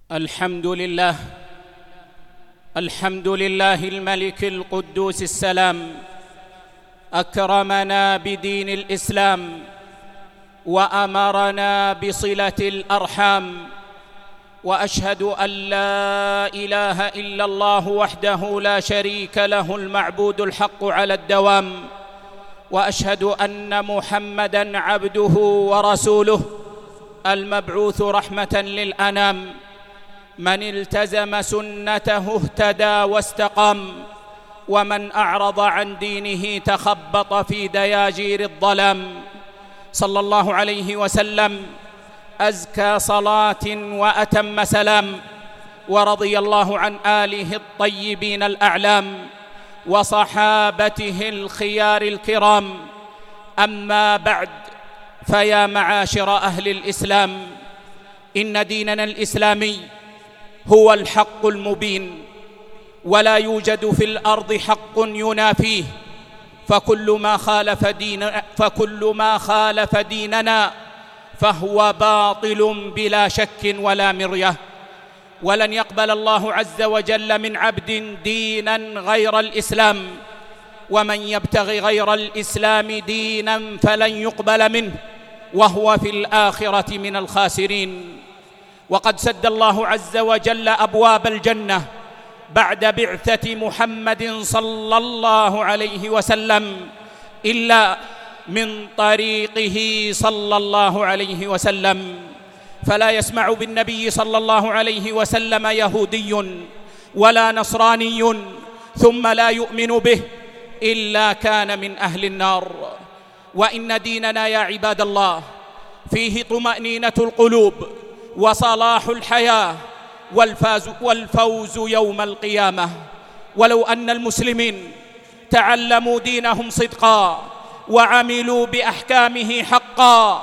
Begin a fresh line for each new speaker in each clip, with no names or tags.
الحمد لله الملك القدوس السلام، أكرمنا بدين الإسلام وأمرنا بصلة الأرحام، وأشهد أن لا إله إلا الله وحده لا شريك له المعبود الحق على الدوام، وأشهد أن محمدًا عبده ورسوله المبعوث رحمة للأنام، من التزم سنته اهتدى واستقام، ومن أعرض عن دينه تخبط في دياجير الظلام. صلى الله عليه وسلم أزكى صلاة وأتم سلام، ورضي الله عن آله الطيبين الأعلام وصحابته الخيار الكرام. أما بعد، فيا معاشر أهل الإسلام، إن ديننا الإسلامي هو الحق المبين، ولا يوجد في الأرض حق ينافيه، فكل ما خالف ديننا فهو باطل بلا شك ولا مرية. ولن يقبل الله عز وجل من عبد دينا غير الإسلام، ومن يبتغي غير الإسلام دينا فلن يقبل منه، وهو في الآخرة من الخاسرين. وقد سد الله عز وجل أبواب الجنة بعد بعثة محمد صلى الله عليه وسلم إلا من طريقه صلى الله عليه وسلم، فلا يسمع بالنبي صلى الله عليه وسلم يهودي ولا نصراني ثم لا يؤمن به إلا كان من أهل النار. وإن ديننا يا عباد الله فيه طمأنينة القلوب وصلاح الحياة والفوز يوم القيامة. ولو أن المسلمين تعلموا دينهم صدقا وعملوا بأحكامه حقا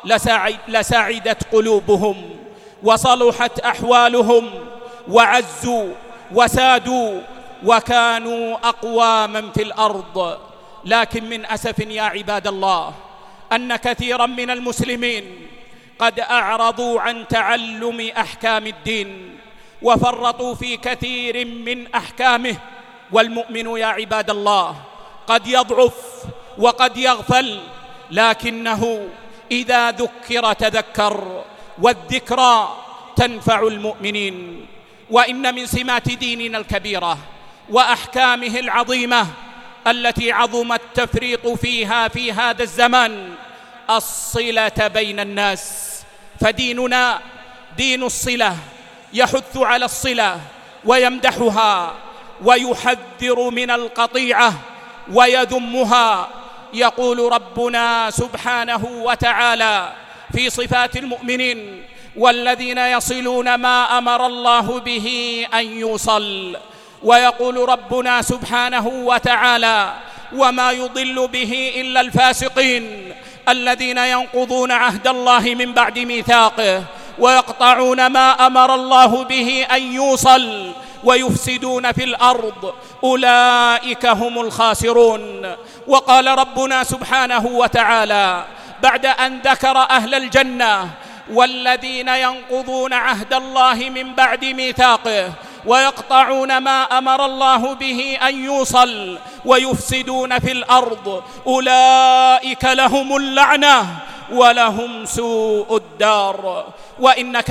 لسعدت قلوبهم وصلحت أحوالهم وعزوا وسادوا وكانوا أقواما في الأرض. لكن من أسف يا عباد الله أن كثيرا من المسلمين قد أعرضوا عن تعلم أحكام الدين وفرطوا في كثير من أحكامه. والمؤمن يا عباد الله قد يضعف وقد يغفل، لكنه إذا ذكر تذكر، والذكرى تنفع المؤمنين. وإن من سمات ديننا الكبيرة وأحكامه العظيمة التي عظم التفريط فيها في هذا الزمان الصلة بين الناس، فديننا دين الصلة، يحث على الصلة ويمدحها ويحذر من القطيعة ويذمها. يقول ربنا سبحانه وتعالى في صفات المؤمنين: والذين يصلون ما أمر الله به أن يوصل. ويقول ربنا سبحانه وتعالى: وما يضل به إلا الفاسقين الذين ينقضون عهد الله من بعد ميثاقه ويقطعون ما أمر الله به أن يوصل ويفسدون في الأرض أولئك هم الخاسرون. وقال ربنا سبحانه وتعالى بعد أن ذكر أهل الجنة: والذين ينقضون عهد الله من بعد ميثاقه ويقطعون ما أمر الله به أن يوصل ويفسدون في الأرض أولئك لهم اللعنة ولهم سوء الدار. وإنك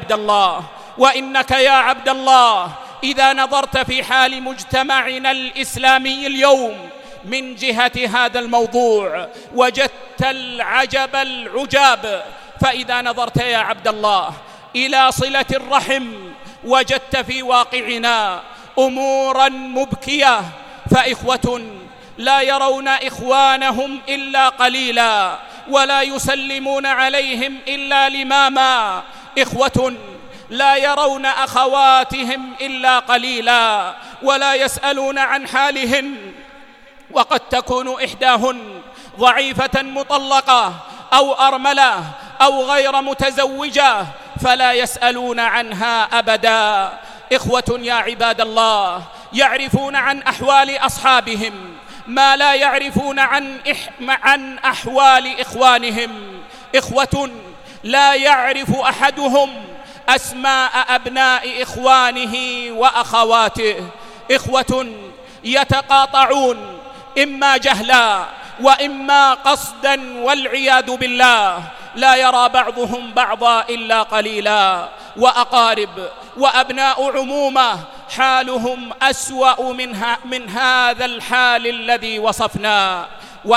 يا عبد الله إذا نظرت في حال مجتمعنا الإسلامي اليوم من جهة هذا الموضوع وجدت العجب العجاب. فإذا نظرت يا عبد الله إلى صلة الرحم وجدت في واقعنا أموراً مبكية، فإخوة لا يرون إخوانهم إلا قليلاً ولا يسلمون عليهم إلا لماما، إخوة لا يرون أخواتهم إلا قليلاً ولا يسألون عن حالهن، وقد تكون إحداهن ضعيفة مطلقة أو أرملة أو غير متزوجة فلا يسألون عنها أبدا. إخوة يا عباد الله يعرفون عن أحوال أصحابهم ما لا يعرفون عن أحوال إخوانهم. إخوة لا يعرف أحدهم أسماء أبناء إخوانه وأخواته، إخوة يتقاطعون إما جهلا وإما قصدا والعياذ بالله، لا يرى بعضهم بعضا إلا قليلا، وأقارب وأبناء عمومة حالهم أسوأ من هذا الحال الذي وصفنا.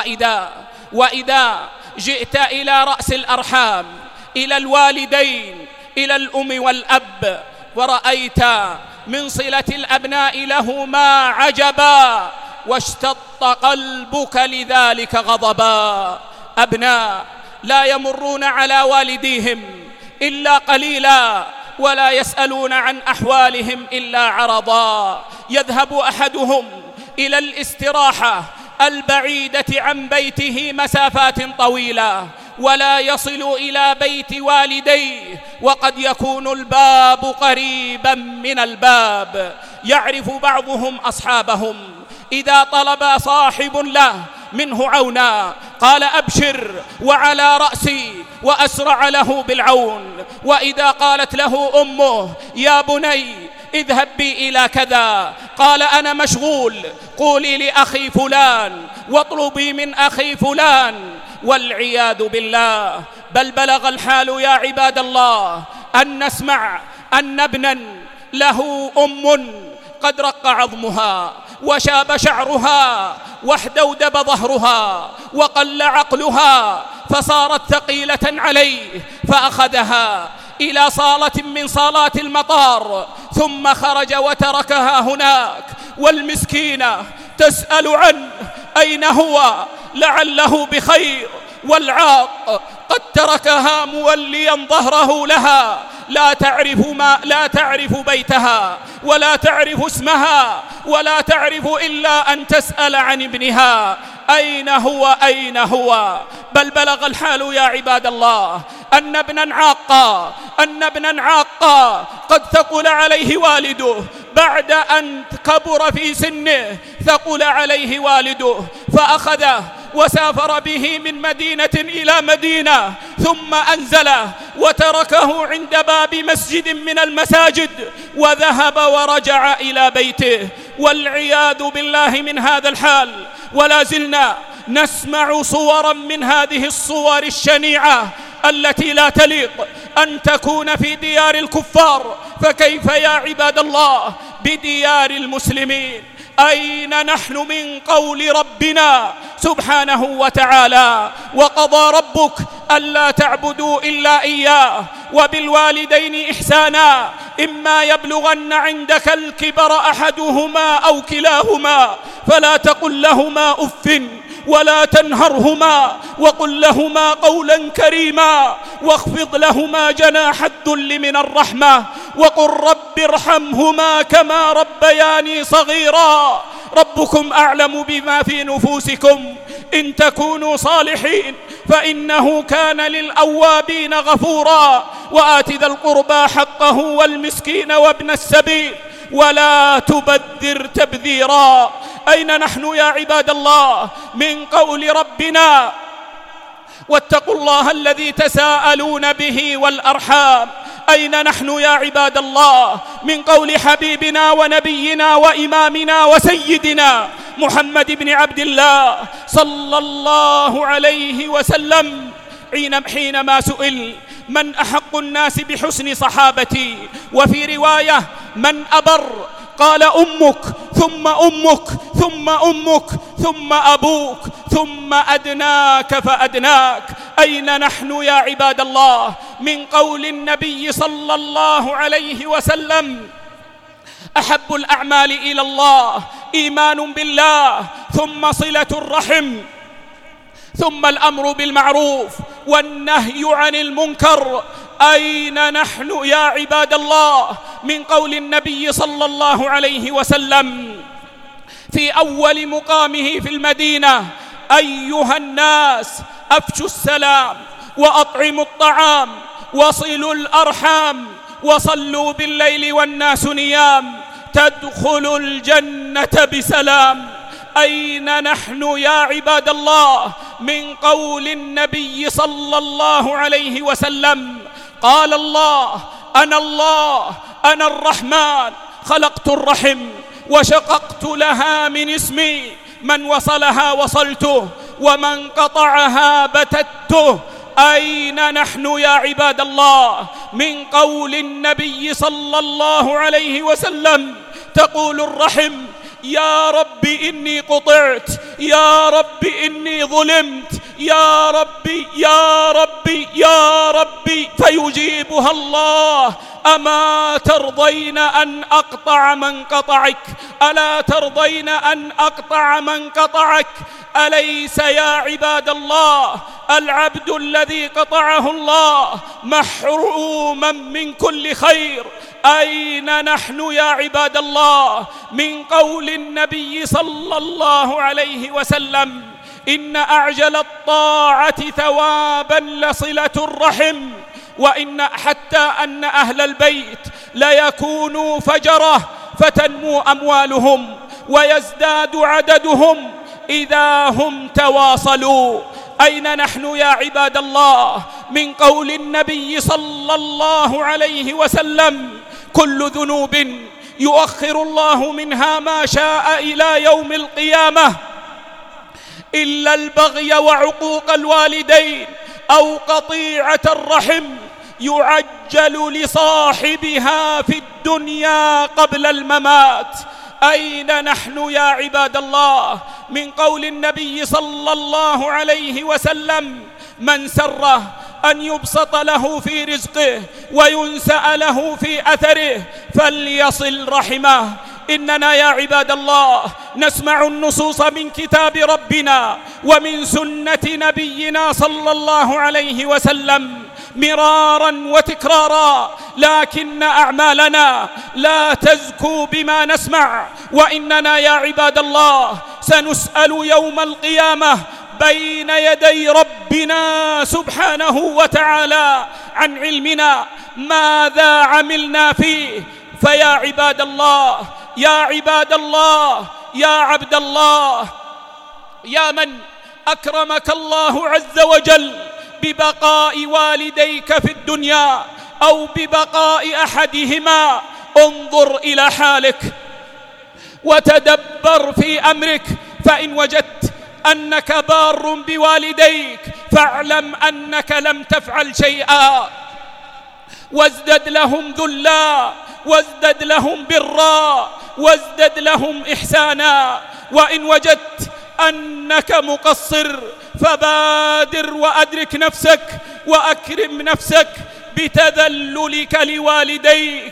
وإذا جئت إلى رأس الأرحام، إلى الوالدين، إلى الأم والأب، ورأيت من صلة الأبناء لهما عجبا واشتط قلبك لذلك غضبا، أبناء لا يمرون على والديهم إلا قليلا ولا يسألون عن أحوالهم إلا عرضا، يذهب أحدهم إلى الاستراحة البعيدة عن بيته مسافات طويلة ولا يصل إلى بيت والديه، وقد يكون الباب قريبا من الباب، يعرف بعضهم أصحابهم، إذا طلب صاحب له منه عونا قال أبشر وعلى رأسي وأسرع له بالعون، وإذا قالت له أمه يا بني اذهب بي إلى كذا قال أنا مشغول، قولي لأخي فلان واطلبي من أخي فلان، والعياذ بالله. بل بلغ الحال يا عباد الله أن نسمع أن ابنا له أم قد رق عظمها وشاب شعرها واحدودب ظهرها وقل عقلها، فصارت ثقيلة عليه، فأخذها إلى صالة من صالات المطار ثم خرج وتركها هناك، والمسكينة تسأل عنه أين هو لعله بخير، والعاق قد تركها موليا ظهره لها، لا تعرف بيتها ولا تعرف اسمها ولا تعرف إلا أن تسأل عن ابنها أين هو أين هو. بل بلغ الحال يا عباد الله أن ابنا عاقا قد ثقل عليه والده، بعد أن كبر في سنه ثقل عليه والده، فأخذه وسافر به من مدينة إلى مدينة، ثم أنزله وتركه عند باب مسجد من المساجد وذهب ورجع إلى بيته، والعياذ بالله من هذا الحال. ولا زلنا نسمع صورا من هذه الصور الشنيعة التي لا تليق أن تكون في ديار الكفار، فكيف يا عباد الله بديار المسلمين؟ أين نحن من قول ربنا سبحانه وتعالى وقضى ربك ألا تعبدوا إلا إياه وبالوالدين إحسانا إما يبلغن عندك الكبر أحدهما أو كلاهما فلا تقل لهما أف ولا تنهرهما وقل لهما قولا كريما واخفض لهما جناح الذل من الرحمة وقل رب ارحمهما كما ربياني صغيرا ربكم أعلم بما في نفوسكم إن تكونوا صالحين فإنه كان للأوابين غفورا وآت ذا القربى حقه والمسكين وابن السبيل ولا تبذر تبذيرا. أين نحن يا عباد الله من قول ربنا واتقوا الله الذي تساءلون به والأرحام؟ أين نحن يا عباد الله من قول حبيبنا ونبينا وإمامنا وسيدنا محمد بن عبد الله صلى الله عليه وسلم حينما سئل من أحق الناس بحسن صحابتي، وفي رواية من أبر، قال أمك ثم أمك ثم أمك ثم أبوك ثم أدناك فأدناك. أين نحن يا عباد الله من قول النبي صلى الله عليه وسلم أحب الأعمال إلى الله إيمان بالله ثم صلة الرحم ثم الأمر بالمعروف والنهي عن المنكر؟ أين نحن يا عباد الله من قول النبي صلى الله عليه وسلم في أول مقامه في المدينة أيها الناس أفشوا السلام وأطعموا الطعام وصلوا الأرحام وصلوا بالليل والناس نيام تدخلوا الجنة بسلام. أين نحن يا عباد الله من قول النبي صلى الله عليه وسلم قال الله أنا الله أنا الرحمن، خلقت الرحم وشققت لها من اسمي، من وصلها وصلته ومن قطعها بتته. أين نحن يا عباد الله من قول النبي صلى الله عليه وسلم؟ تقول الرحم: يا رب إني قطعت، يا رب إني ظلمت، يا ربي يا ربي يا ربي، فيجيبها الله: أما ترضين أن أقطع من قطعك؟ ألا ترضين أن أقطع من قطعك؟ أليس يا عباد الله العبد الذي قطعه الله محروما من كل خير؟ أين نحن يا عباد الله من قول النبي صلى الله عليه وسلم: إن أعجل الطاعة ثوابا لصلة الرحم، وإن حتى أن أهل البيت ليكونوا فجرة فتنمو أموالهم ويزداد عددهم إذا هم تواصلوا. أين نحن يا عباد الله من قول النبي صلى الله عليه وسلم: كل ذنوب يؤخر الله منها ما شاء إلى يوم القيامة إلا البغي وعقوق الوالدين أو قطيعة الرحم، يعجل لصاحبها في الدنيا قبل الممات. أين نحن يا عباد الله من قول النبي صلى الله عليه وسلم: من سره أن يبسط له في رزقه وينسأ له في أثره فليصل رحمه. إننا يا عباد الله نسمع النصوص من كتاب ربنا ومن سنة نبينا صلى الله عليه وسلم مرارا وتكرارا، لكن أعمالنا لا تزكو بما نسمع. وإننا يا عباد الله سنسأل يوم القيامة بين يدي ربنا سبحانه وتعالى عن علمنا ماذا عملنا فيه. فيا عباد الله يا عباد الله يا عبد الله، يا من أكرمك الله عز وجل ببقاء والديك في الدنيا أو ببقاء أحدهما، انظر إلى حالك وتدبر في أمرك، فإن وجدت أنك بار بوالديك فاعلم أنك لم تفعل شيئا، وازدد لهم ذلا، وازدد لهم برا، وازدد لهم إحسانا. وإن وجدت أنك مقصر فبادر وأدرك نفسك وأكرم نفسك بتذللك لوالديك،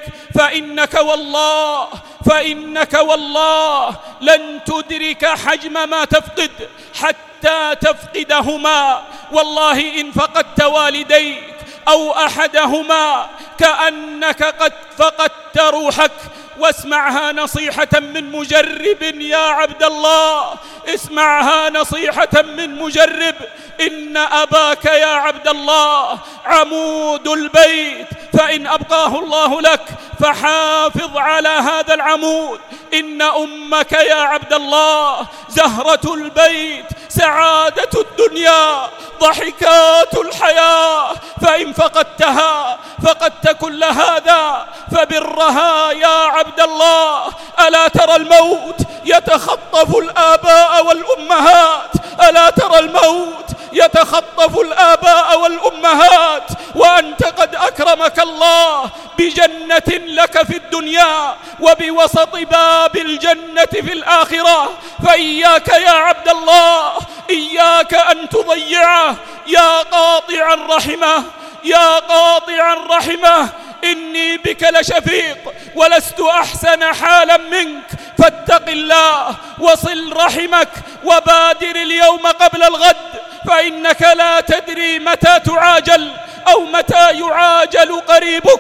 فإنك والله لن تدرك حجم ما تفقد حتى تفقدهما. والله إن فقدت والديك أو أحدهما كأنك قد فقدت روحك. واسمعها نصيحة من مجرب يا عبد الله، اسمعها نصيحة من مجرب. إن أباك يا عبد الله عمود البيت، فإن أبقاه الله لك فحافظ على هذا العمود. إن أمك يا عبد الله زهرة البيت، سعادة الدنيا، ضحكات الحياة، فإن فقدتها فقدت كل هذا. فبرها يا عبد الله. ألا ترى الموت يتخطف الآباء والأمهات؟ ألا ترى الموت يتخطف الآباء والأمهات وأنت قد أكرمك الله بجنة لك في الدنيا وبوسط باب الجنة في الآخرة؟ فإياك يا عبد الله، إياك أن تضيعه يا قاطع الرحمة، يا قاطع الرحمة. إني بك لشفيق ولست أحسن حالا منك، فاتق الله وصل رحمك وبادر اليوم قبل الغد، فإنك لا تدري متى تعاجل أو متى يعاجل قريبك.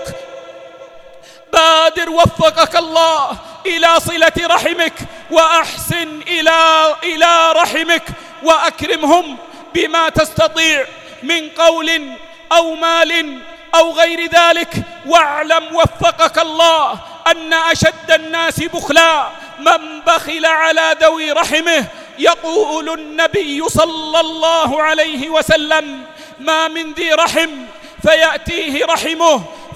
بادر وفقك الله إلى صلة رحمك، وأحسن إلى رحمك، وأكرمهم بما تستطيع من قول أو مال أو غير ذلك. واعلم وفقك الله أن أشد الناس بخلا من بخل على ذوي رحمه. يقول النبي صلى الله عليه وسلم: ما من ذي رحم فيأتيه رحمه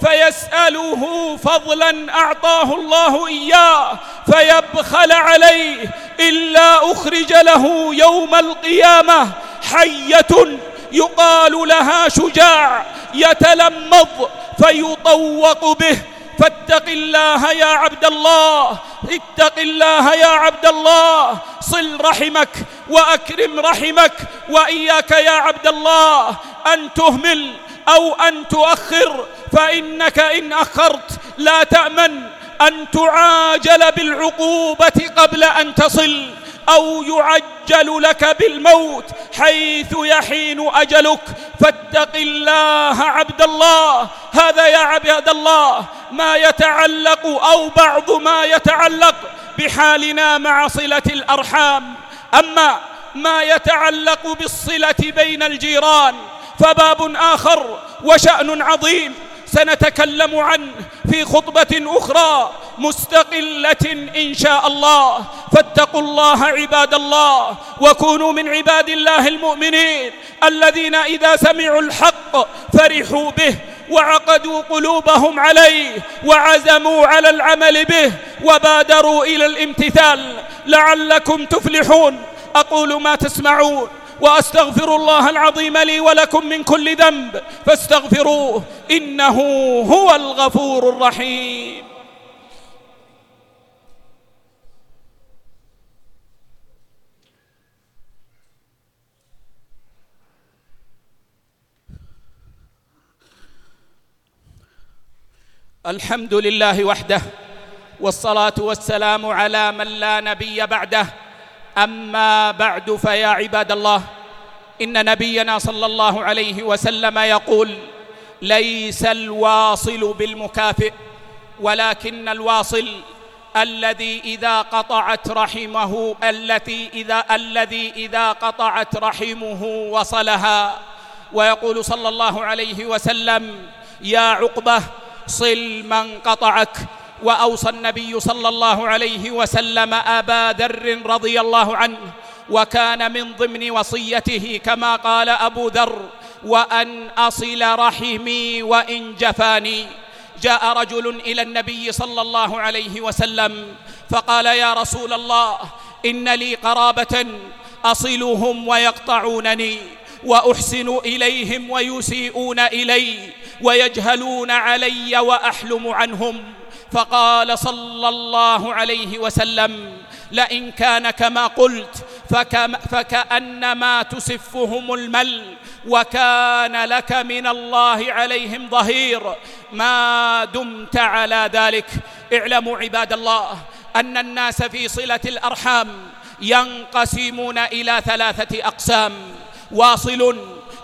فيسأله فضلا أعطاه الله إياه فيبخل عليه إلا أخرج له يوم القيامة حية يقال لها شجاع يتلمض فيطوق به. فاتق الله يا عبد الله، اتق الله يا عبد الله، صل رحمك وأكرم رحمك، وإياك يا عبد الله أن تهمل أو أن تؤخر، فإنك إن أخرت لا تأمن أن تعاجل بالعقوبة قبل أن تصل، أو يعجل لك بالموت حيث يحين أجلك. فاتق الله عبد الله. هذا يا عباد الله ما يتعلق أو بعض ما يتعلق بحالنا مع صلة الأرحام. أما ما يتعلق بالصلة بين الجيران فباب آخر وشأن عظيم سنتكلم عنه في خطبة أخرى مستقلة إن شاء الله. فاتقوا الله عباد الله، وكونوا من عباد الله المؤمنين الذين إذا سمعوا الحق فرحوا به وعقدوا قلوبهم عليه وعزموا على العمل به وبادروا إلى الامتثال لعلكم تفلحون. أقول ما تسمعون وأستغفر الله العظيم لي ولكم من كل ذنب فاستغفروه إنه هو الغفور الرحيم. الحمد لله وحده، والصلاة والسلام على من لا نبي بعده. أما بعد، فيا عباد الله، إن نبينا صلى الله عليه وسلم يقول: ليس الواصل بالمكافئ، ولكن الواصل الذي إذا قطعت رحمه الذي إذا قطعت رحمه وصلها. ويقول صلى الله عليه وسلم: يا عقبة صل من قطعك. وأوصى النبي صلى الله عليه وسلم أبا ذر رضي الله عنه، وكان من ضمن وصيته كما قال أبو ذر: وأن أصل رحمي وإن جفاني. جاء رجل إلى النبي صلى الله عليه وسلم فقال: يا رسول الله، إن لي قرابة أصلهم ويقطعونني، وأحسن إليهم ويسيئون إلي، ويجهلون علي وأحلم عنهم. فقال صلى الله عليه وسلم: لئن كان كما قلت فكأنما تسفهم المل، وكان لك من الله عليهم ظهير ما دمت على ذلك. اعلموا عباد الله أن الناس في صلة الأرحام ينقسمون إلى 3 أقسام: واصل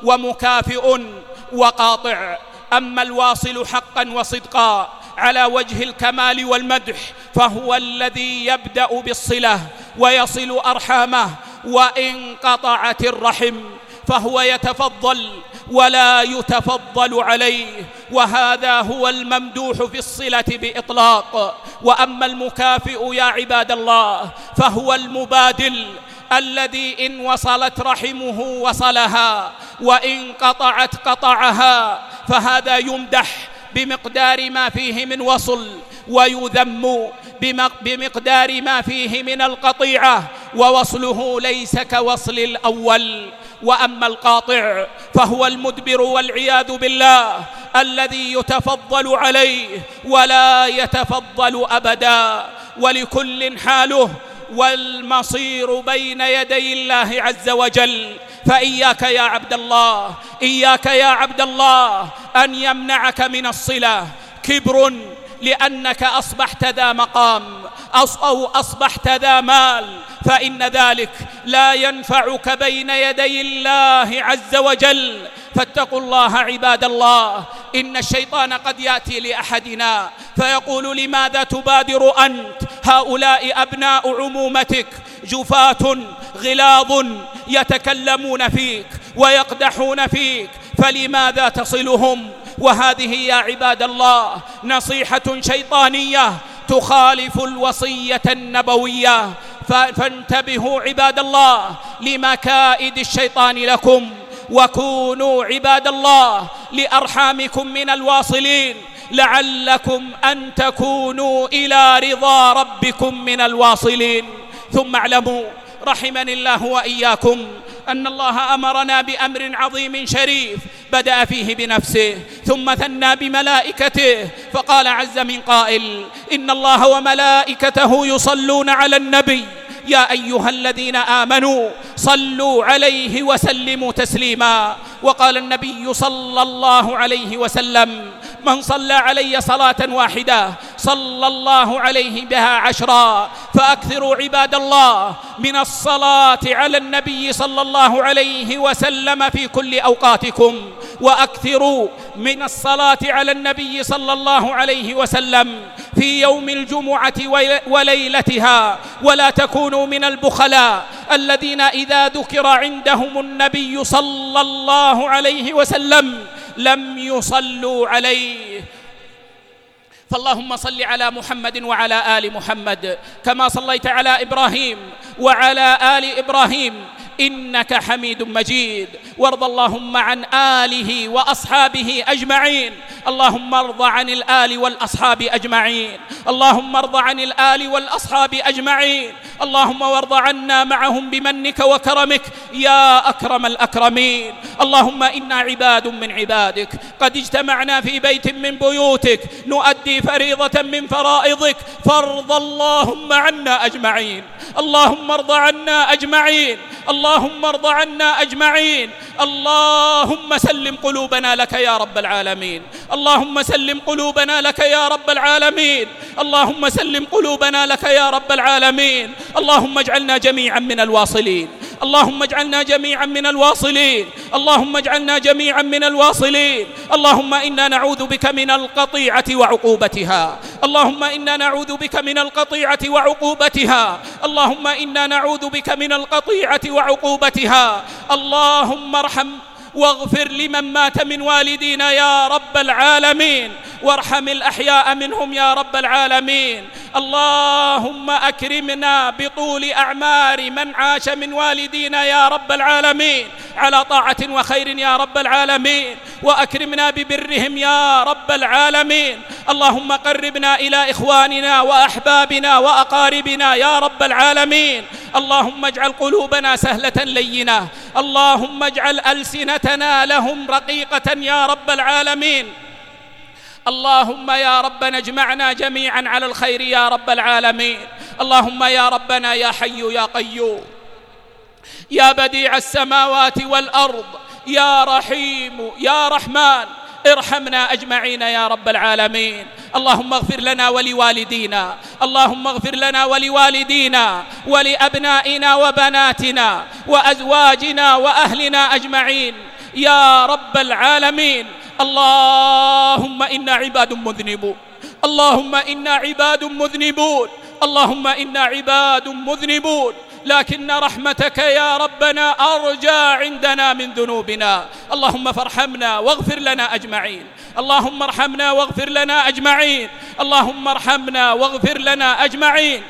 ومكافئ وقاطع. أما الواصل حقا وصدقا على وجه الكمال والمدح فهو الذي يبدأ بالصلة ويصل أرحامه، وإن قطعت الرحم فهو يتفضل ولا يتفضل عليه، وهذا هو الممدوح في الصلة بإطلاق. وأما المكافئ يا عباد الله فهو المبادل الذي إن وصلت رحمه وصلها، وإن قطعت قطعها، فهذا يمدح بمقدار ما فيه من وصل، ويذم بمقدار ما فيه من القطيعة، ووصله ليس كوصل الأول. وأما القاطع فهو المدبر والعياذ بالله الذي يتفضل عليه ولا يتفضل أبدا، ولكل حاله، والمصير بين يدي الله عز وجل. فإياك يا عبد الله، إياك يا عبد الله أن يمنعك من الصلة كبر لأنك أصبحت ذا مقام أو أصبحت ذا مال، فإن ذلك لا ينفعك بين يدي الله عز وجل. فاتقوا الله عباد الله. إن الشيطان قد يأتي لأحدنا فيقول: لماذا تبادر أنت؟ هؤلاء أبناء عمومتك جفاة غلاظ يتكلمون فيك ويقدحون فيك، فلماذا تصلهم؟ وهذه يا عباد الله نصيحة شيطانية تخالف الوصية النبوية. فانتبهوا عباد الله لمكائد الشيطان لكم. وكونوا عباد الله لأرحامكم من الواصلين، لعلكم أن تكونوا إلى رضا ربكم من الواصلين. ثم اعلموا رحمني الله وإياكم أن الله أمرنا بأمر عظيم شريف بدأ فيه بنفسه ثم ثنى بملائكته، فقال عز من قائل: إن الله وملائكته يصلون على النبي يا أيها الذين آمنوا صلوا عليه وسلموا تسليما. وقال النبي صلى الله عليه وسلم: من صلى علي صلاة واحدة صلى الله عليه بها 10. فأكثروا عباد الله من الصلاة على النبي صلى الله عليه وسلم في كل أوقاتكم، وأكثروا من الصلاة على النبي صلى الله عليه وسلم في يوم الجمعة وليلتها، ولا تكونوا من البخلاء الذين إذا ذكر عندهم النبي صلى الله عليه وسلم لم يصلوا عليه. فاللهم صل على محمد وعلى آل محمد كما صليت على إبراهيم وعلى آل إبراهيم إنك حميد مجيد. وارض اللهم عن آله وأصحابه أجمعين. اللهم ارض عن الآل والأصحاب أجمعين. اللهم ارض عن الآل والأصحاب أجمعين. اللهم وارض عنا معهم بمنك وكرمك يا أكرم الأكرمين. اللهم إنا عباد من عبادك قد اجتمعنا في بيت من بيوتك نؤدي فريضة من فرائضك، فارض اللهم عنا أجمعين. اللهم ارض عنا أجمعين. اللهم ارض عنا أجمعين. اللهم سلم قلوبنا لك يا رب العالمين. اللهم سلم قلوبنا لك يا رب العالمين. اللهم سلم قلوبنا لك يا رب العالمين. اللهم اجعلنا جميعا من الواصلين. اللهم اجعلنا جميعا من الواصلين. اللهم اجعلنا جميعا من الواصلين. اللهم إنا نعوذ بك من القطيعة وعقوبتها. اللهم إنا نعوذ بك من القطيعة وعقوبتها. اللهم إنا نعوذ بك من القطيعة وعقوبتها. اللهم ارحم واغفر لمن مات من والدينا يا رب العالمين، وارحم الأحياء منهم يا رب العالمين. اللهم أكرمنا بطول أعمار من عاش من والدينا يا رب العالمين على طاعة وخير يا رب العالمين، وأكرمنا ببرهم يا رب العالمين. اللهم قربنا إلى إخواننا وأحبابنا وأقاربنا يا رب العالمين. اللهم اجعل قلوبنا سهلة لينة. اللهم اجعل ألسنتنا لهم رقيقة يا رب العالمين. اللهم يا ربنا اجمعنا جميعا على الخير يا رب العالمين. اللهم يا ربنا يا حي يا قيوم يا بديع السماوات والأرض يا رحيم يا رحمن ارحمنا أجمعين يا رب العالمين. اللهم اغفر لنا ولوالدينا. اللهم اغفر لنا ولوالدينا ولأبنائنا وبناتنا وأزواجنا وأهلنا أجمعين يا رب العالمين. اللهم إنا عباد مذنبون. اللهم إنا عباد مذنبون. اللهم إنا عباد مذنبون، لكن رحمتك يا ربنا أرجى عندنا من ذنوبنا. اللهم فارحمنا واغفر لنا أجمعين. اللهم ارحمنا واغفر لنا أجمعين. اللهم ارحمنا واغفر لنا أجمعين.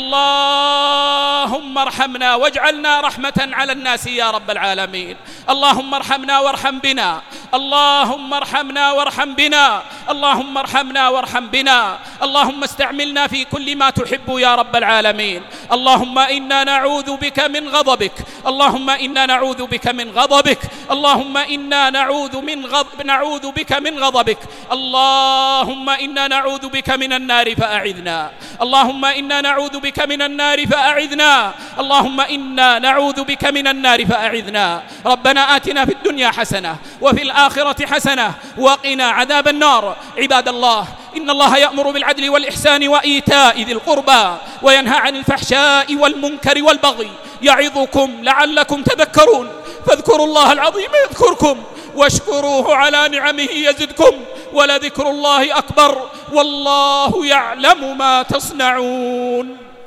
اللهم ارحمنا واجعلنا رحمة على الناس يا رب العالمين. اللهم ارحمنا وارحم بنا. اللهم ارحمنا وارحم بنا. اللهم ارحمنا وارحم بنا. اللهم استعملنا في كل ما تحب يا رب العالمين. اللهم إنا نعوذ بك من غضبك. اللهم إنا نعوذ بك من غضبك. اللهم إنا نعوذ بك من غضبك. اللهم إنا نعوذ بك من النار فأعذنا. اللهم إنا نعوذ بك من النار فأعذنا. اللهم إنا نعوذ بك من النار فأعذنا. ربنا آتنا في الدنيا حسنة وفي الآخرة حسنة وقنا عذاب النار. عباد الله، إن الله يأمر بالعدل والإحسان وإيتاء ذي القربى وينهى عن الفحشاء والمنكر والبغي يعظكم لعلكم تذكرون. فاذكروا الله العظيم يذكركم واشكروه على نعمه يزدكم ولذكر الله أكبر والله يعلم ما تصنعون.